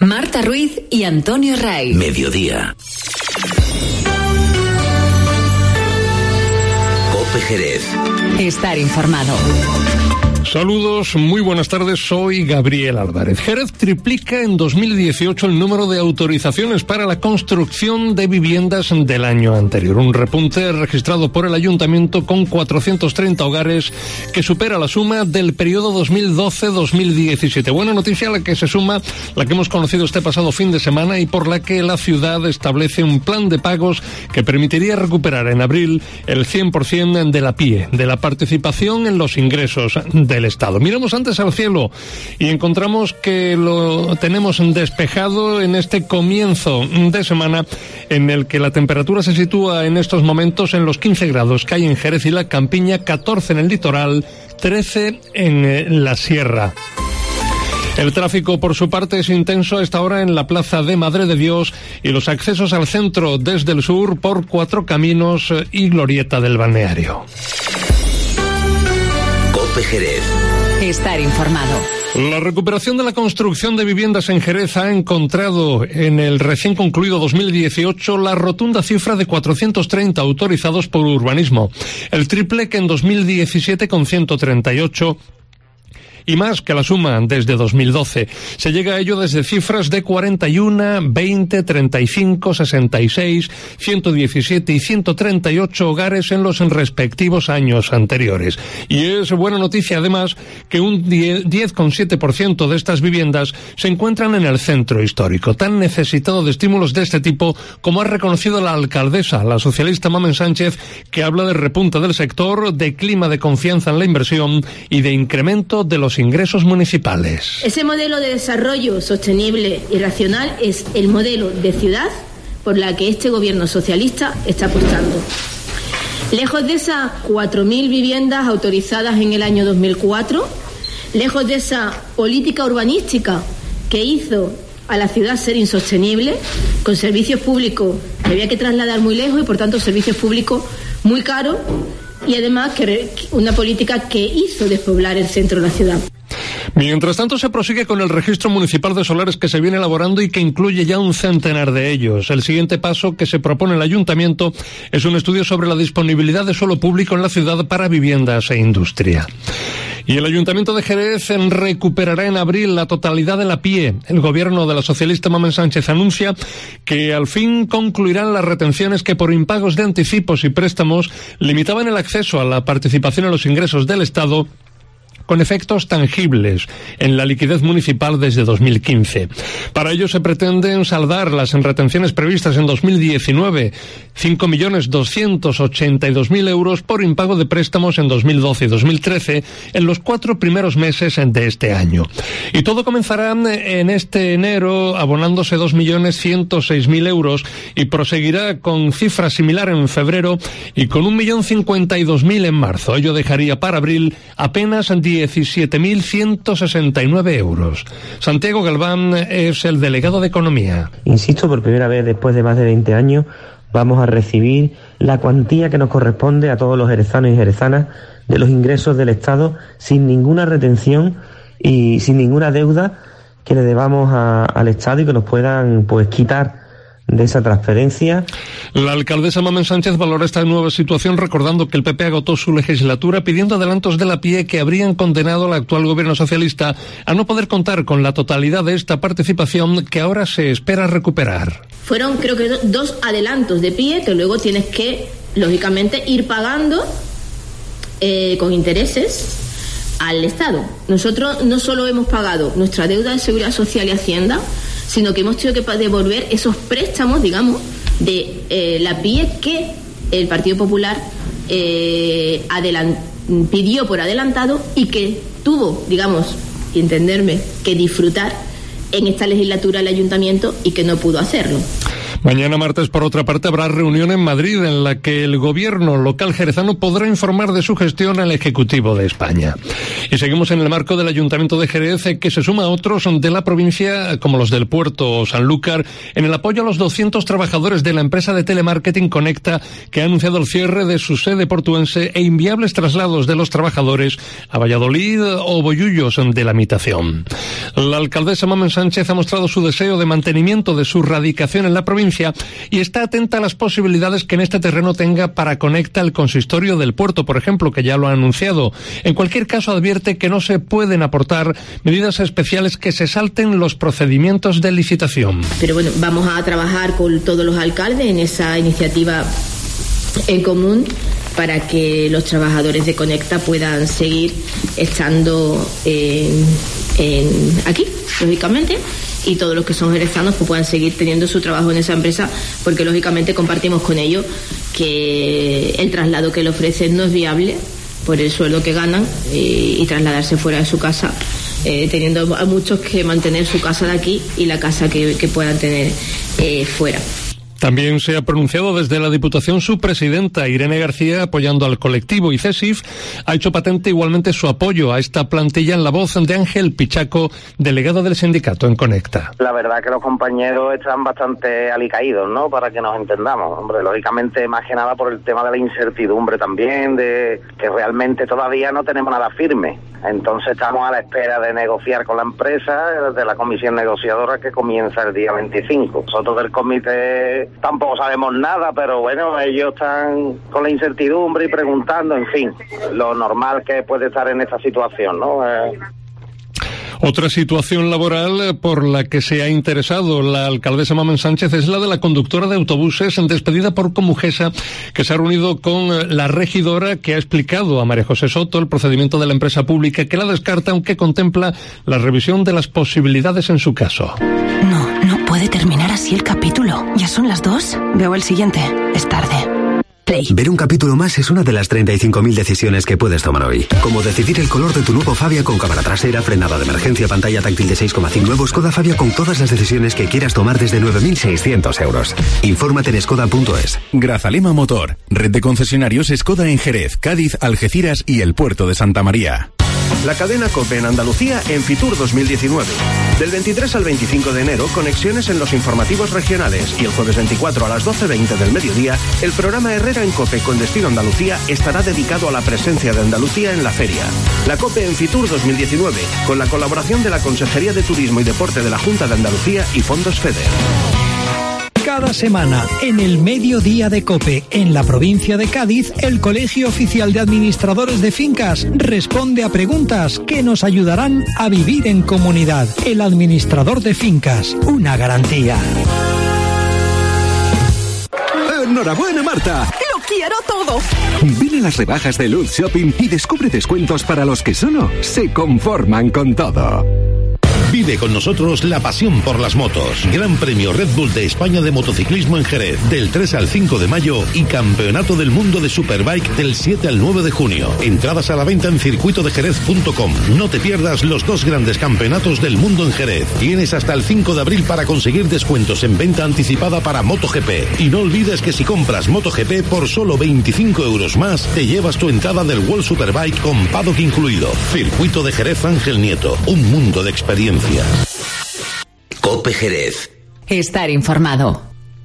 Marta Ruiz y Antonio Ray. Mediodía. COPE Jerez. Estar informado. Saludos, muy buenas tardes, soy Gabriel Álvarez. Jerez triplica en 2018 el número de autorizaciones para la construcción de viviendas del año anterior. Un repunte registrado por el Ayuntamiento con 430 hogares que supera la suma del periodo 2012-2017. Buena noticia la que se suma la que hemos conocido este pasado fin de semana y por la que la ciudad establece un plan de pagos que permitiría recuperar en abril el 100% de la PIE, de la participación en los ingresos del Estado. Miramos antes al cielo y encontramos que lo tenemos despejado en este comienzo de semana en el que la temperatura se sitúa en estos momentos en los 15 grados que hay en Jerez y la Campiña, 14 en el litoral, 13 en la sierra. El tráfico, por su parte, es intenso a esta hora en la Plaza de Madre de Dios y los accesos al centro desde el sur por Cuatro Caminos y Glorieta del Balneario. COPE Jerez. Estar informado. La recuperación de la construcción de viviendas en Jerez ha encontrado en el recién concluido 2018 la rotunda cifra de 430 autorizados por urbanismo, el triple que en 2017 con 138 y más que la suma desde 2012. Se llega a ello desde cifras de 41, 20, 35, 66, 117 y 138 hogares en los respectivos años anteriores. Y es buena noticia además que un 10,7% de estas viviendas se encuentran en el centro histórico, tan necesitado de estímulos de este tipo como ha reconocido la alcaldesa, la socialista Mamen Sánchez, que habla de repunte del sector, de clima de confianza en la inversión y de incremento de los ingresos municipales. Ese modelo de desarrollo sostenible y racional es el modelo de ciudad por la que este gobierno socialista está apostando. Lejos de esas 4.000 viviendas autorizadas en el año 2004, lejos de esa política urbanística que hizo a la ciudad ser insostenible, con servicios públicos que había que trasladar muy lejos y por tanto servicios públicos muy caros, y además una política que hizo despoblar el centro de la ciudad. Mientras tanto, se prosigue con el registro municipal de solares que se viene elaborando y que incluye ya un centenar de ellos. El siguiente paso que se propone el Ayuntamiento es un estudio sobre la disponibilidad de suelo público en la ciudad para viviendas e industria. Y el Ayuntamiento de Jerez recuperará en abril la totalidad de la PIE. El gobierno de la socialista Mamen Sánchez anuncia que al fin concluirán las retenciones que por impagos de anticipos y préstamos limitaban el acceso a la participación en los ingresos del Estado, con efectos tangibles en la liquidez municipal desde 2015. Para ello se pretenden saldar las retenciones previstas en 2019, 5.282.000 euros por impago de préstamos en 2012 y 2013, en los 4 primeros meses de este año. Y todo comenzará en este enero abonándose 2.106.000 euros y proseguirá con cifra similar en febrero y con 1.052.000 en marzo. Ello dejaría para abril apenas 17.169 euros. Santiago Galván es el delegado de Economía. Insisto, por primera vez después de más de 20 años vamos a recibir la cuantía que nos corresponde a todos los jerezanos y jerezanas de los ingresos del Estado sin ninguna retención y sin ninguna deuda que le debamos al Estado y que nos puedan quitar de esa transferencia. La alcaldesa Mamen Sánchez valora esta nueva situación recordando que el PP agotó su legislatura pidiendo adelantos de la PIE que habrían condenado al actual gobierno socialista a no poder contar con la totalidad de esta participación que ahora se espera recuperar. Fueron creo que 2 adelantos de PIE que luego tienes que, lógicamente, ir pagando con intereses al Estado. Nosotros no solo hemos pagado nuestra deuda de Seguridad Social y Hacienda, sino que hemos tenido que devolver esos préstamos, digamos, de la PIE que el Partido Popular pidió por adelantado y que tuvo, digamos, y entenderme, que disfrutar en esta legislatura el Ayuntamiento y que no pudo hacerlo. Mañana martes, por otra parte, habrá reunión en Madrid en la que el gobierno local jerezano podrá informar de su gestión al Ejecutivo de España. Y seguimos en el marco del Ayuntamiento de Jerez, que se suma a otros de la provincia, como los del Puerto Sanlúcar, en el apoyo a los 200 trabajadores de la empresa de telemarketing Conecta, que ha anunciado el cierre de su sede portuense e inviables traslados de los trabajadores a Valladolid o Bollullos de la Habitación. La alcaldesa Mamen Sánchez ha mostrado su deseo de mantenimiento de su radicación en la provincia y está atenta a las posibilidades que en este terreno tenga para Conecta el consistorio del puerto, por ejemplo, que ya lo ha anunciado. En cualquier caso, advierte que no se pueden aportar medidas especiales que se salten los procedimientos de licitación. Pero bueno, vamos a trabajar con todos los alcaldes en esa iniciativa en común para que los trabajadores de Conecta puedan seguir estando aquí, lógicamente, y todos los que son jerezanos pues puedan seguir teniendo su trabajo en esa empresa, porque lógicamente compartimos con ellos que el traslado que le ofrecen no es viable por el sueldo que ganan y trasladarse fuera de su casa, teniendo a muchos que mantener su casa de aquí y la casa que puedan tener fuera. También se ha pronunciado desde la Diputación su presidenta, Irene García, apoyando al colectivo, y CESIF ha hecho patente igualmente su apoyo a esta plantilla en la voz de Ángel Pichaco, delegado del sindicato en Conecta. La verdad que los compañeros están bastante alicaídos, ¿no?, para que nos entendamos. Hombre, lógicamente, más que nada por el tema de la incertidumbre también, de que realmente todavía no tenemos nada firme. Entonces estamos a la espera de negociar con la empresa, de la comisión negociadora que comienza el día 25. Nosotros del comité tampoco sabemos nada, pero bueno, ellos están con la incertidumbre y preguntando, en fin, lo normal que puede estar en esta situación, ¿no? Otra situación laboral por la que se ha interesado la alcaldesa Mamen Sánchez es la de la conductora de autobuses despedida por Comujesa, que se ha reunido con la regidora, que ha explicado a María José Soto el procedimiento de la empresa pública, que la descarta, aunque contempla la revisión de las posibilidades en su caso. No puede terminar así el capítulo. ¿Ya son las 2? Veo el siguiente. Es tarde. Play. Ver un capítulo más es una de las 35.000 decisiones que puedes tomar hoy. Como decidir el color de tu nuevo Fabia con cámara trasera, frenada de emergencia, pantalla táctil de 6,5. Nuevo Skoda Fabia con todas las decisiones que quieras tomar desde 9.600 euros. Infórmate en skoda.es. Grazalema Motor. Red de concesionarios Skoda en Jerez, Cádiz, Algeciras y el Puerto de Santa María. La cadena COPE en Andalucía en Fitur 2019. Del 23 al 25 de enero, conexiones en los informativos regionales, y el jueves 24 a las 12:20 del mediodía, el programa Herrera en COPE con destino Andalucía estará dedicado a la presencia de Andalucía en la feria. La COPE en Fitur 2019, con la colaboración de la Consejería de Turismo y Deporte de la Junta de Andalucía y Fondos FEDER. Cada semana, en el mediodía de COPE, en la provincia de Cádiz, el Colegio Oficial de Administradores de Fincas responde a preguntas que nos ayudarán a vivir en comunidad. El administrador de fincas, una garantía. ¡Enhorabuena, Marta! ¡Lo quiero todo! Ven a las rebajas de Luz Shopping y descubre descuentos para los que solo se conforman con todo. Vive con nosotros la pasión por las motos. Gran Premio Red Bull de España de motociclismo en Jerez, del 3 al 5 de mayo, y Campeonato del Mundo de Superbike del 7 al 9 de junio. Entradas a la venta en circuitodejerez.com. No te pierdas los dos grandes campeonatos del mundo en Jerez. Tienes hasta el 5 de abril para conseguir descuentos en venta anticipada para MotoGP. Y no olvides que si compras MotoGP por solo 25 euros más, te llevas tu entrada del World Superbike con paddock incluido. Circuito de Jerez Ángel Nieto. Un mundo de experiencia. COPE Jerez. Estar informado.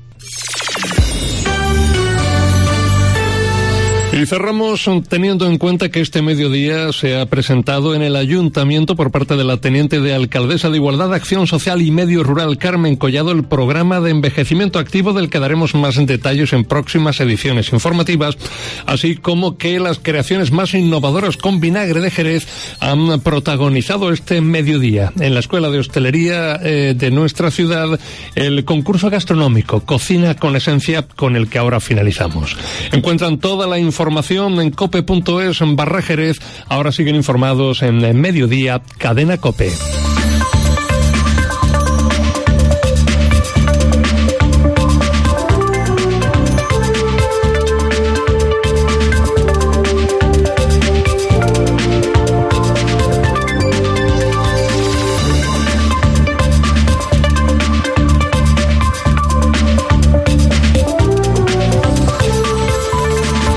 Y cerramos teniendo en cuenta que este mediodía se ha presentado en el Ayuntamiento por parte de la Teniente de Alcaldesa de Igualdad, Acción Social y Medio Rural, Carmen Collado, el programa de envejecimiento activo, del que daremos más detalles en próximas ediciones informativas, así como que las creaciones más innovadoras con vinagre de Jerez han protagonizado este mediodía en la Escuela de Hostelería de nuestra ciudad el concurso gastronómico Cocina con Esencia, con el que ahora finalizamos. Encuentran toda la información en cope.es/Jerez. Ahora siguen informados en Mediodía, Cadena COPE.